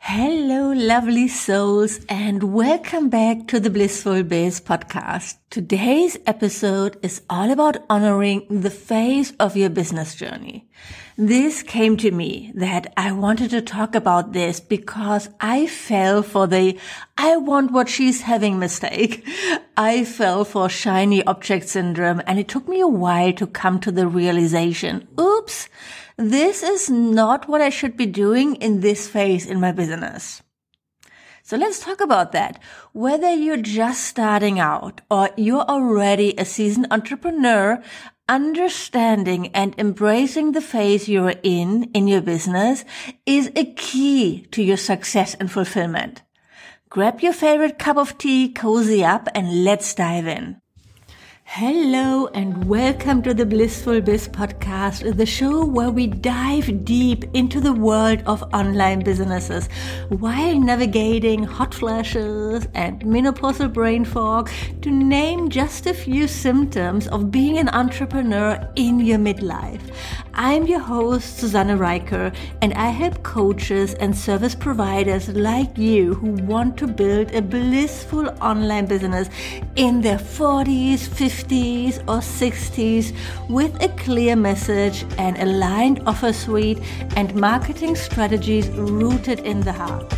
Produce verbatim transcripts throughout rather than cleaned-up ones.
Hello, lovely souls, and welcome back to the Blissful Biz podcast. Today's episode is all about honoring the phase of your business journey. This came to me that I wanted to talk about this because I fell for the I want what she's having mistake. I fell for shiny object syndrome, and it took me a while to come to the realization, oops, this is not what I should be doing in this phase in my business. So let's talk about that. Whether you're just starting out or you're already a seasoned entrepreneur, understanding and embracing the phase you're in in your business is a key to your success and fulfillment. Grab your favorite cup of tea, cozy up, and let's dive in. Hello and welcome to the Blissful Biz podcast, the show where we dive deep into the world of online businesses while navigating hot flashes and menopausal brain fog, to name just a few symptoms of being an entrepreneur in your midlife. I'm your host, Susanne Reiker, and I help coaches and service providers like you who want to build a blissful online business in their forties, fifties, or sixties with a clear message, an aligned offer suite, and marketing strategies rooted in the heart.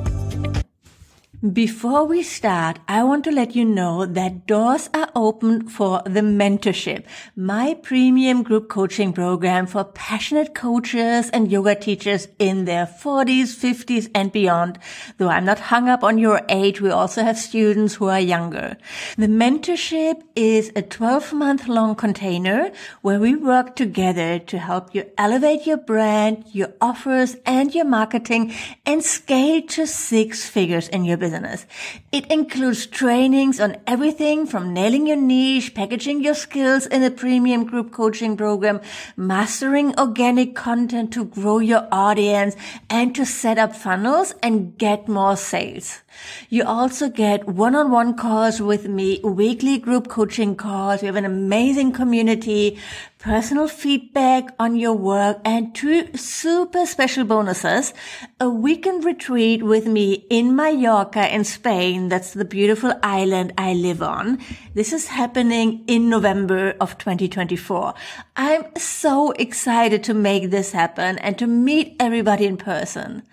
Before we start, I want to let you know that doors are open for the mentorship, my premium group coaching program for passionate coaches and yoga teachers in their forties, fifties, and beyond. Though I'm not hung up on your age, we also have students who are younger. The mentorship is a twelve-month long container where we work together to help you elevate your brand, your offers, and your marketing and scale to six figures in your business. It includes trainings on everything from nailing your niche, packaging your skills in a premium group coaching program, mastering organic content to grow your audience, and to set up funnels and get more sales. You also get one-on-one calls with me, weekly group coaching calls. We have an amazing community, personal feedback on your work, and two super special bonuses. A weekend retreat with me in Mallorca in Spain. That's the beautiful island I live on. This is happening in November of twenty twenty-four. I'm so excited to make this happen and to meet everybody in person.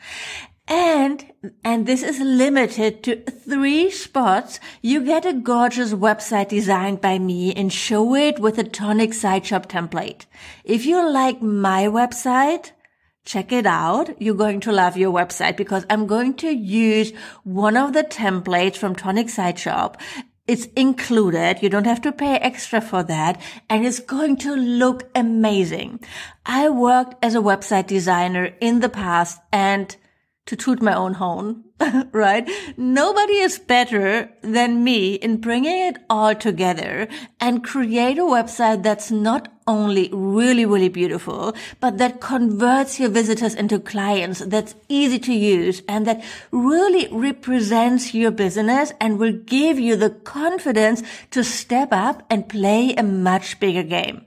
And, and this is limited to three spots. You get a gorgeous website designed by me and show it with a Tonic Sideshop template. If you like my website, check it out. You're going to love your website because I'm going to use one of the templates from Tonic Sideshop. It's included. You don't have to pay extra for that. And it's going to look amazing. I worked as a website designer in the past, and to toot my own horn, right? Nobody is better than me in bringing it all together and create a website that's not only really, really beautiful, but that converts your visitors into clients, that's easy to use, and that really represents your business and will give you the confidence to step up and play a much bigger game.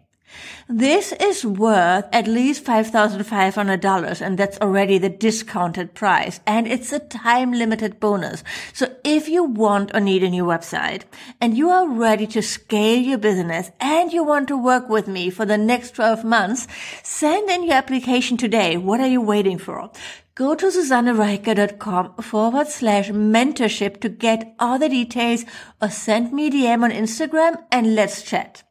This is worth at least five thousand five hundred dollars, and that's already the discounted price, and it's a time-limited bonus. So if you want or need a new website and you are ready to scale your business and you want to work with me for the next twelve months, send in your application today. What are you waiting for? Go to susannereiker.com forward slash mentorship to get all the details, or send me a D M on Instagram and let's chat.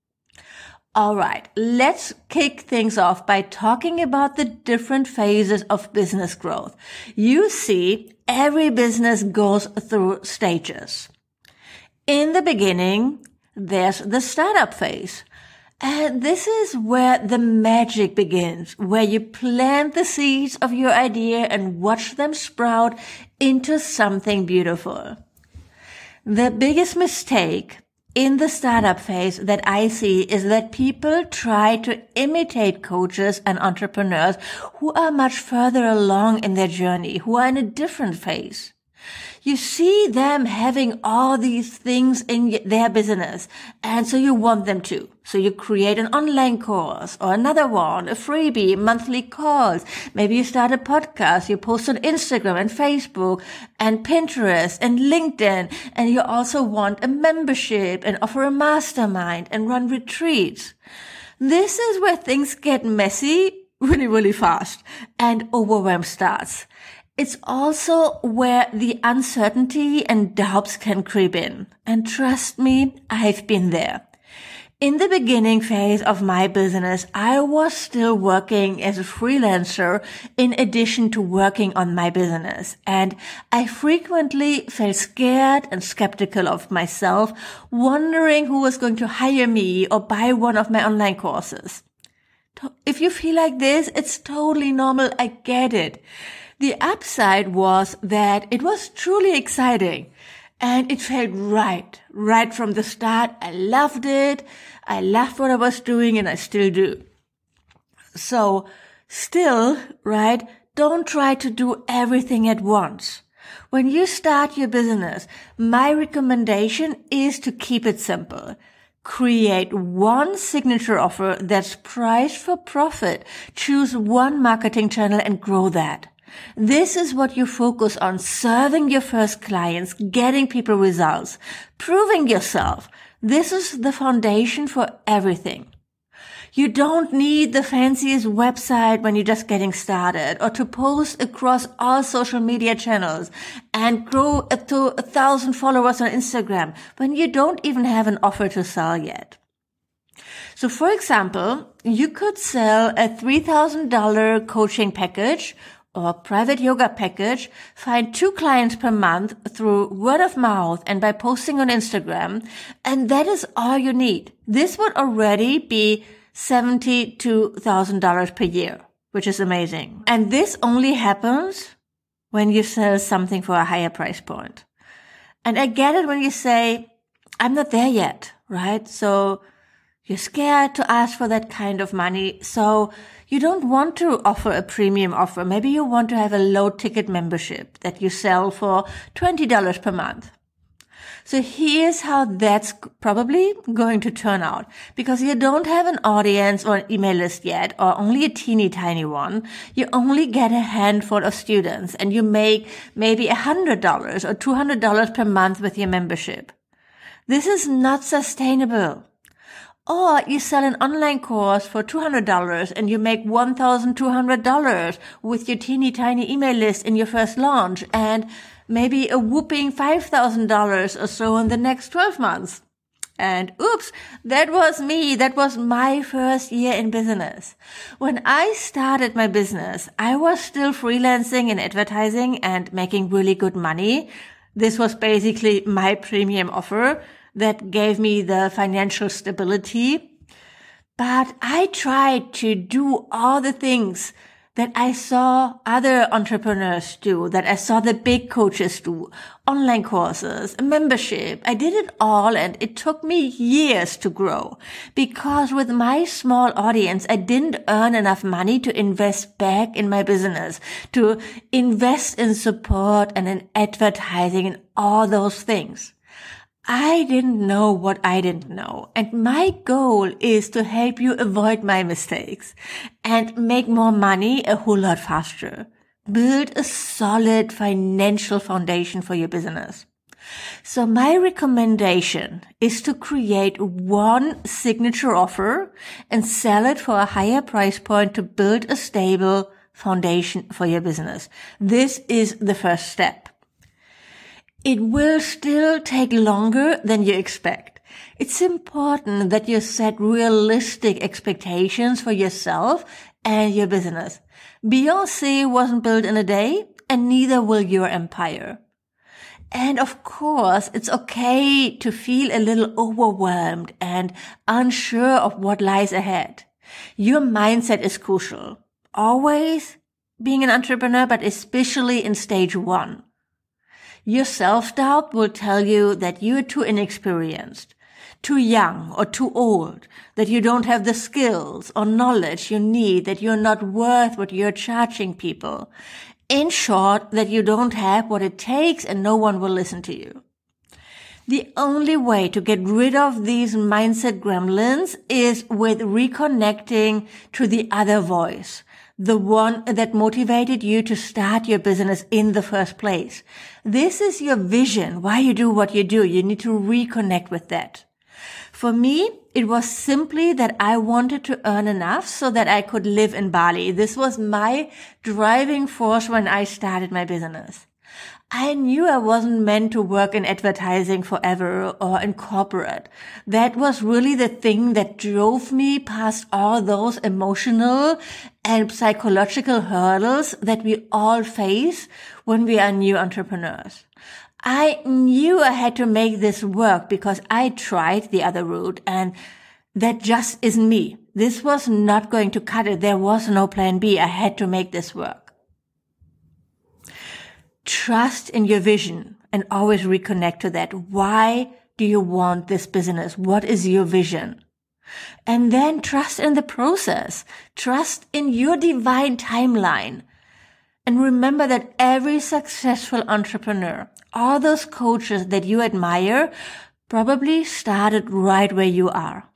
All right, let's kick things off by talking about the different phases of business growth. You see, every business goes through stages. In the beginning, there's the startup phase. And this is where the magic begins, where you plant the seeds of your idea and watch them sprout into something beautiful. The biggest mistake in the startup phase that I see is that people try to imitate coaches and entrepreneurs who are much further along in their journey, who are in a different phase. You see them having all these things in their business, and so you want them to. So you create an online course or another one, a freebie, monthly calls. Maybe you start a podcast, you post on Instagram and Facebook and Pinterest and LinkedIn, and you also want a membership and offer a mastermind and run retreats. This is where things get messy really, really fast and overwhelm starts. It's also where the uncertainty and doubts can creep in. And trust me, I've been there. In the beginning phase of my business, I was still working as a freelancer in addition to working on my business. And I frequently felt scared and skeptical of myself, wondering who was going to hire me or buy one of my online courses. If you feel like this, it's totally normal. I get it. The upside was that it was truly exciting and it felt right, right from the start. I loved it. I loved what I was doing and I still do. So still, right, don't try to do everything at once. When you start your business, my recommendation is to keep it simple. Create one signature offer that's priced for profit. Choose one marketing channel and grow that. This is what you focus on: serving your first clients, getting people results, proving yourself. This is the foundation for everything. You don't need the fanciest website when you're just getting started, or to post across all social media channels and grow to a thousand followers on Instagram when you don't even have an offer to sell yet. So for example, you could sell a three thousand dollars coaching package or private yoga package, find two clients per month through word of mouth and by posting on Instagram, and that is all you need. This would already be seventy-two thousand dollars per year, which is amazing. And this only happens when you sell something for a higher price point. And I get it when you say, I'm not there yet, right? So you're scared to ask for that kind of money. So you don't want to offer a premium offer. Maybe you want to have a low ticket membership that you sell for twenty dollars per month. So here's how that's probably going to turn out. Because you don't have an audience or an email list yet, or only a teeny tiny one. You only get a handful of students and you make maybe one hundred dollars or two hundred dollars per month with your membership. This is not sustainable. Or you sell an online course for two hundred dollars and you make one thousand two hundred dollars with your teeny tiny email list in your first launch, and maybe a whooping five thousand dollars or so in the next twelve months. And oops, that was me. That was my first year in business. When I started my business, I was still freelancing in advertising and making really good money. This was basically my premium offer that gave me the financial stability. But I tried to do all the things that I saw other entrepreneurs do, that I saw the big coaches do, online courses, membership. I did it all and it took me years to grow because with my small audience, I didn't earn enough money to invest back in my business, to invest in support and in advertising and all those things. I didn't know what I didn't know. And my goal is to help you avoid my mistakes and make more money a whole lot faster. Build a solid financial foundation for your business. So my recommendation is to create one signature offer and sell it for a higher price point to build a stable foundation for your business. This is the first step. It will still take longer than you expect. It's important that you set realistic expectations for yourself and your business. Beyoncé wasn't built in a day, and neither will your empire. And of course, it's okay to feel a little overwhelmed and unsure of what lies ahead. Your mindset is crucial. Always being an entrepreneur, but especially in stage one. Your self-doubt will tell you that you're too inexperienced, too young or too old, that you don't have the skills or knowledge you need, that you're not worth what you're charging people. In short, that you don't have what it takes and no one will listen to you. The only way to get rid of these mindset gremlins is with reconnecting to the other voice, the one that motivated you to start your business in the first place. This is your vision, why you do what you do. You need to reconnect with that. For me, it was simply that I wanted to earn enough so that I could live in Bali. This was my driving force when I started my business. I knew I wasn't meant to work in advertising forever or in corporate. That was really the thing that drove me past all those emotional and psychological hurdles that we all face when we are new entrepreneurs. I knew I had to make this work because I tried the other route and that just isn't me. This was not going to cut it. There was no plan B. I had to make this work. Trust in your vision and always reconnect to that. Why do you want this business? What is your vision? And then trust in the process. Trust in your divine timeline. And remember that every successful entrepreneur, all those coaches that you admire, probably started right where you are.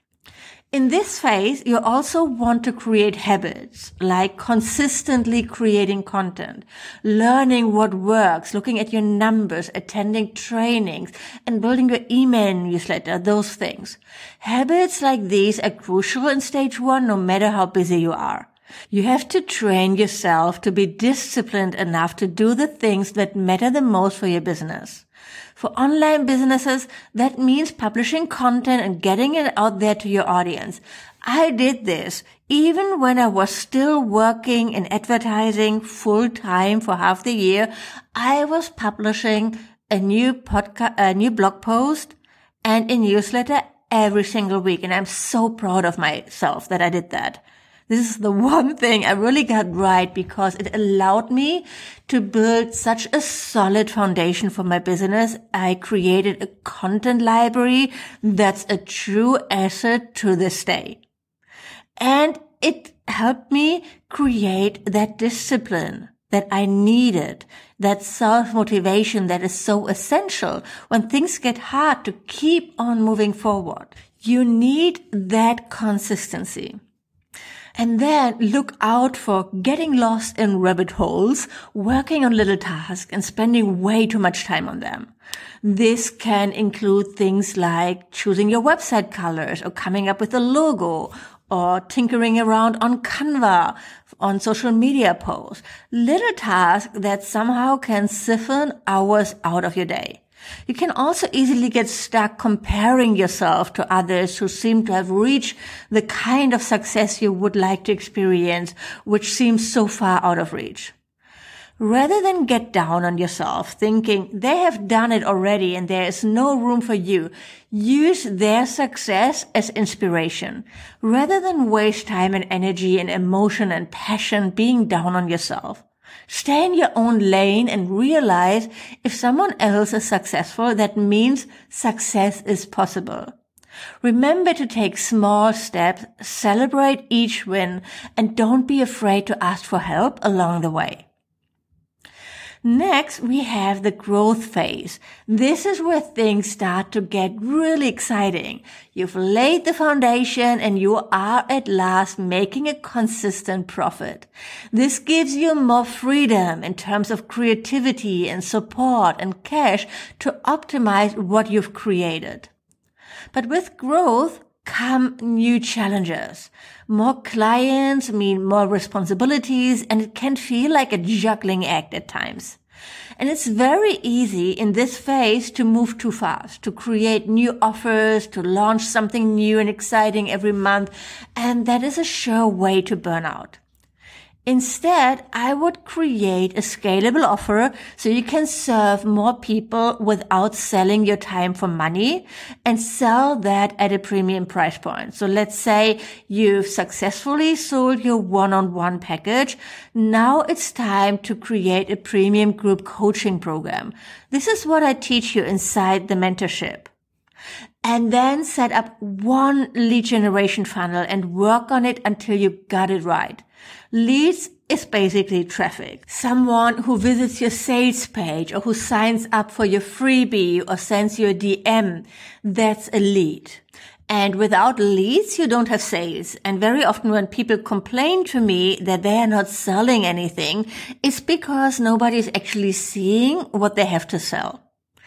In this phase, you also want to create habits, like consistently creating content, learning what works, looking at your numbers, attending trainings, and building your email newsletter, those things. Habits like these are crucial in stage one, no matter how busy you are. You have to train yourself to be disciplined enough to do the things that matter the most for your business. For online businesses, that means publishing content and getting it out there to your audience. I did this even when I was still working in advertising full time for half the year. I was publishing a new podcast, a new blog post and a newsletter every single week. And I'm so proud of myself that I did that. This is the one thing I really got right because it allowed me to build such a solid foundation for my business. I created a content library that's a true asset to this day. And it helped me create that discipline that I needed, that self-motivation that is so essential when things get hard to keep on moving forward. You need that consistency. And then look out for getting lost in rabbit holes, working on little tasks and spending way too much time on them. This can include things like choosing your website colors or coming up with a logo or tinkering around on Canva, on social media posts. Little tasks that somehow can siphon hours out of your day. You can also easily get stuck comparing yourself to others who seem to have reached the kind of success you would like to experience, which seems so far out of reach. Rather than get down on yourself thinking they have done it already and there is no room for you, use their success as inspiration. Rather than waste time and energy and emotion and passion being down on yourself. Stay in your own lane and realize if someone else is successful, that means success is possible. Remember to take small steps, celebrate each win, and don't be afraid to ask for help along the way. Next, we have the growth phase. This is where things start to get really exciting. You've laid the foundation and you are at last making a consistent profit. This gives you more freedom in terms of creativity and support and cash to optimize what you've created. But with growth come new challenges. More clients mean more responsibilities, and it can feel like a juggling act at times. And it's very easy in this phase to move too fast, to create new offers, to launch something new and exciting every month, and that is a sure way to burn out. Instead, I would create a scalable offer so you can serve more people without selling your time for money and sell that at a premium price point. So let's say you've successfully sold your one-on-one package. Now it's time to create a premium group coaching program. This is what I teach you inside the mentorship. And then set up one lead generation funnel and work on it until you got it right. Leads is basically traffic. Someone who visits your sales page or who signs up for your freebie or sends you a D M, that's a lead. And without leads, you don't have sales. And very often when people complain to me that they are not selling anything, it's because nobody is actually seeing what they have to sell.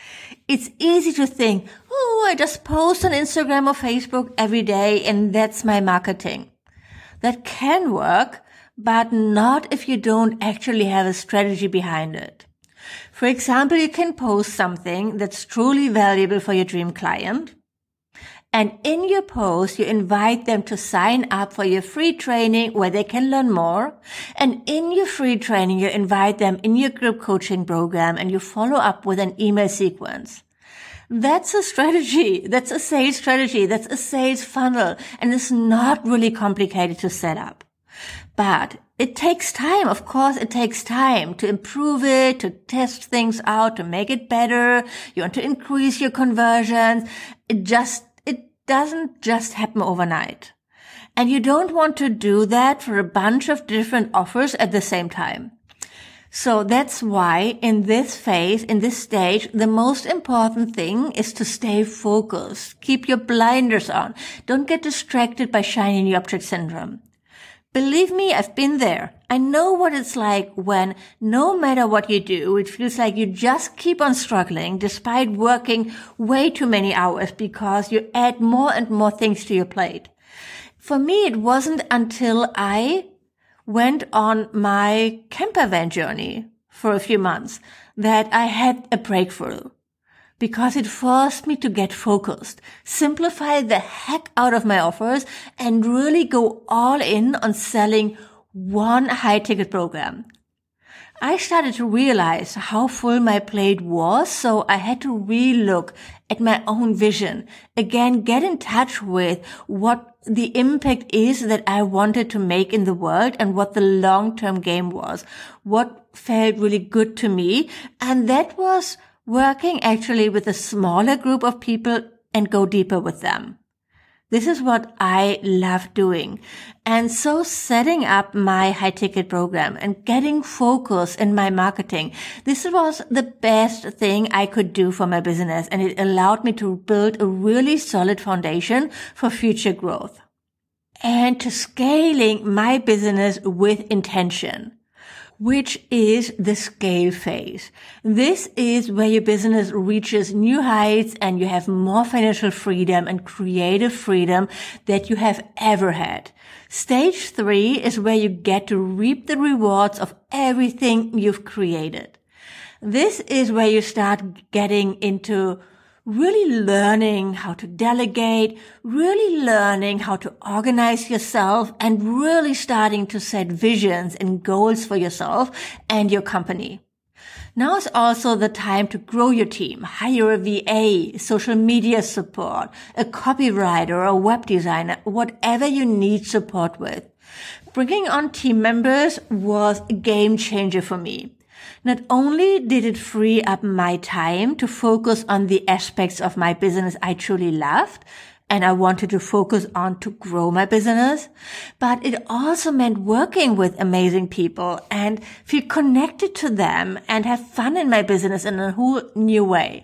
It's easy to think, oh, I just post on Instagram or Facebook every day and that's my marketing. That can work, but not if you don't actually have a strategy behind it. For example, you can post something that's truly valuable for your dream client. And in your post, you invite them to sign up for your free training where they can learn more. And in your free training, you invite them in your group coaching program and you follow up with an email sequence. That's a strategy. That's a sales strategy. That's a sales funnel. And it's not really complicated to set up. But it takes time. Of course, it takes time to improve it, to test things out, to make it better. You want to increase your conversions. It just doesn't just happen overnight. And you don't want to do that for a bunch of different offers at the same time. So that's why in this phase, in this stage, the most important thing is to stay focused. Keep your blinders on. Don't get distracted by shiny new object syndrome. Believe me, I've been there. I know what it's like when no matter what you do, it feels like you just keep on struggling despite working way too many hours because you add more and more things to your plate. For me, it wasn't until I went on my camper van journey for a few months that I had a breakthrough. Because it forced me to get focused, simplify the heck out of my offers, and really go all in on selling one high-ticket program. I started to realize how full my plate was, so I had to relook at my own vision. Again, get in touch with what the impact is that I wanted to make in the world and what the long-term game was, what felt really good to me, and that was working actually with a smaller group of people and go deeper with them. This is what I love doing. And so setting up my high ticket program and getting focus in my marketing, this was the best thing I could do for my business. And it allowed me to build a really solid foundation for future growth and to scaling my business with intention, which is the scale phase. This is where your business reaches new heights and you have more financial freedom and creative freedom that you have ever had. Stage three is where you get to reap the rewards of everything you've created. This is where you start getting into really learning how to delegate, really learning how to organize yourself, and really starting to set visions and goals for yourself and your company. Now is also the time to grow your team, hire a V A, social media support, a copywriter or a web designer, whatever you need support with. Bringing on team members was a game changer for me. Not only did it free up my time to focus on the aspects of my business I truly loved and I wanted to focus on to grow my business, but it also meant working with amazing people and feel connected to them and have fun in my business in a whole new way.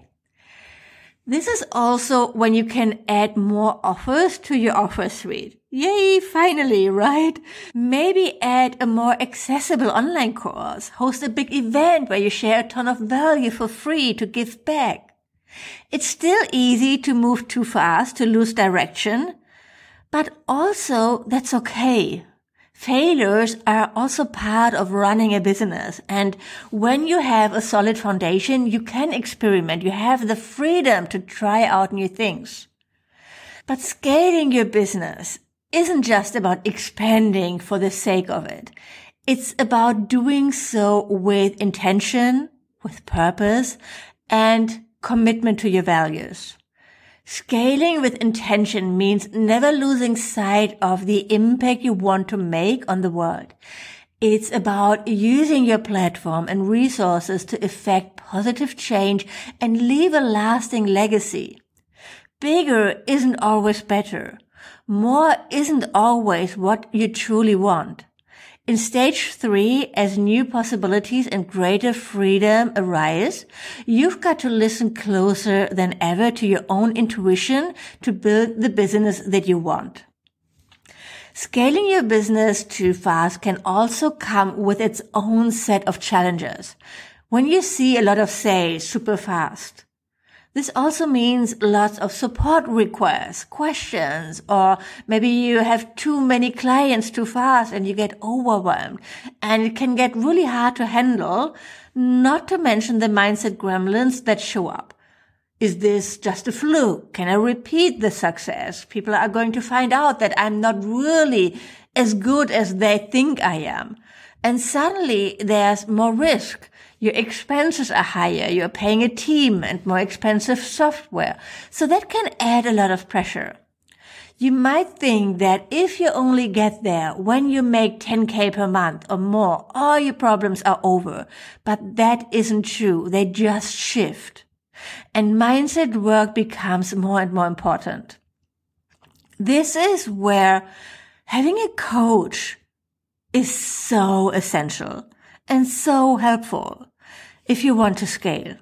This is also when you can add more offers to your offer suite. Yay, finally, right? Maybe add a more accessible online course, host a big event where you share a ton of value for free to give back. It's still easy to move too fast, to lose direction, but also that's okay. Failures are also part of running a business. And when you have a solid foundation, you can experiment. You have the freedom to try out new things. But scaling your business isn't just about expanding for the sake of it. It's about doing so with intention, with purpose, and commitment to your values. Scaling with intention means never losing sight of the impact you want to make on the world. It's about using your platform and resources to effect positive change and leave a lasting legacy. Bigger isn't always better. More isn't always what you truly want. In stage three, as new possibilities and greater freedom arise, you've got to listen closer than ever to your own intuition to build the business that you want. Scaling your business too fast can also come with its own set of challenges. When you see a lot of sales super fast, this also means lots of support requests, questions, or maybe you have too many clients too fast and you get overwhelmed. And it can get really hard to handle, not to mention the mindset gremlins that show up. Is this just a fluke? Can I repeat the success? People are going to find out that I'm not really as good as they think I am. And suddenly there's more risk. Your expenses are higher. You're paying a team and more expensive software. So that can add a lot of pressure. You might think that if you only get there when you make ten K per month or more, all your problems are over. But that isn't true. They just shift. And mindset work becomes more and more important. This is where having a coach is so essential and so helpful if you want to scale.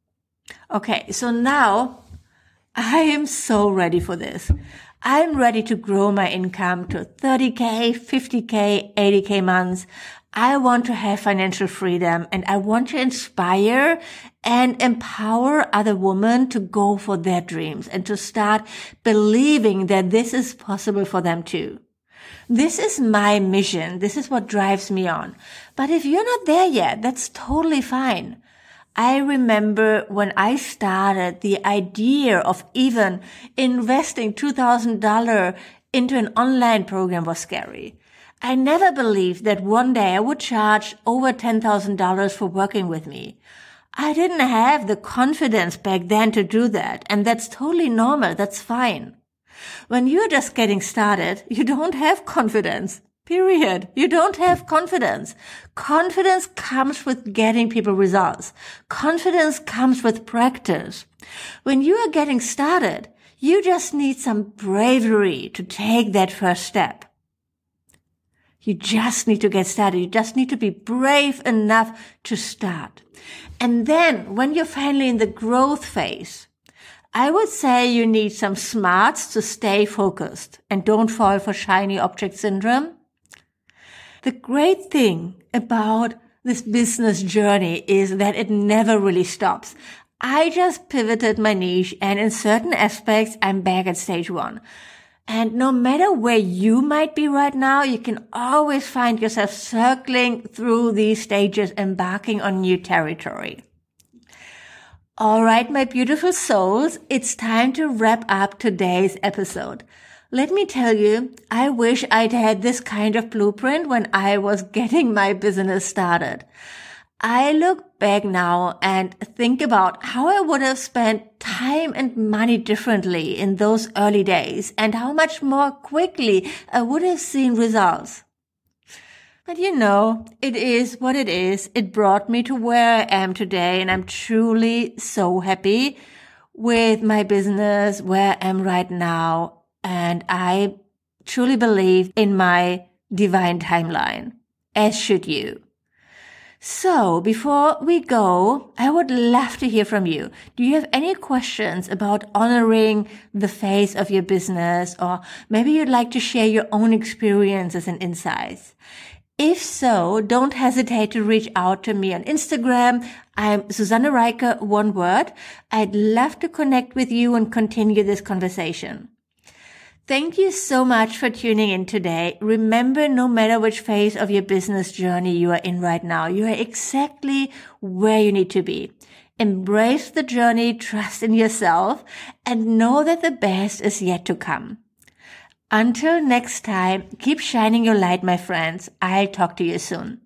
Okay, so now I am so ready for this. I'm ready to grow my income to thirty K, fifty K, eighty K months. I want to have financial freedom and I want to inspire and empower other women to go for their dreams and to start believing that this is possible for them too. This is my mission. This is what drives me on. But if you're not there yet, that's totally fine. I remember when I started, the idea of even investing two thousand dollars into an online program was scary. I never believed that one day I would charge over ten thousand dollars for working with me. I didn't have the confidence back then to do that, and that's totally normal. That's fine. When you're just getting started, you don't have confidence. Period. You don't have confidence. Confidence comes with getting people results. Confidence comes with practice. When you are getting started, you just need some bravery to take that first step. You just need to get started. You just need to be brave enough to start. And then when you're finally in the growth phase, I would say you need some smarts to stay focused and don't fall for shiny object syndrome. The great thing about this business journey is that it never really stops. I just pivoted my niche and in certain aspects, I'm back at stage one. And no matter where you might be right now, you can always find yourself circling through these stages, embarking on new territory. All right, my beautiful souls, it's time to wrap up today's episode. Let me tell you, I wish I'd had this kind of blueprint when I was getting my business started. I look back now and think about how I would have spent time and money differently in those early days and how much more quickly I would have seen results. But you know, it is what it is. It brought me to where I am today, and I'm truly so happy with my business, where I am right now. And I truly believe in my divine timeline, as should you. So before we go, I would love to hear from you. Do you have any questions about honoring the phase of your business, or maybe you'd like to share your own experiences and insights? If so, don't hesitate to reach out to me on Instagram. I'm Susanne Reike, one word. I'd love to connect with you and continue this conversation. Thank you so much for tuning in today. Remember, no matter which phase of your business journey you are in right now, you are exactly where you need to be. Embrace the journey, trust in yourself, and know that the best is yet to come. Until next time, keep shining your light, my friends. I'll talk to you soon.